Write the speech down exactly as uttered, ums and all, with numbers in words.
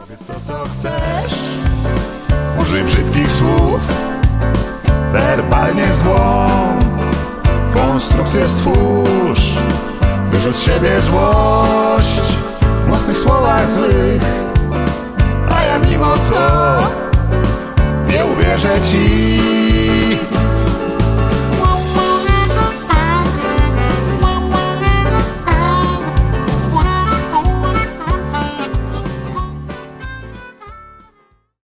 Powiedz to, co chcesz, użyj brzydkich słów, werbalnie złą konstrukcję stwórz. Wyrzuć z siebie złość w mocnych słowach złych.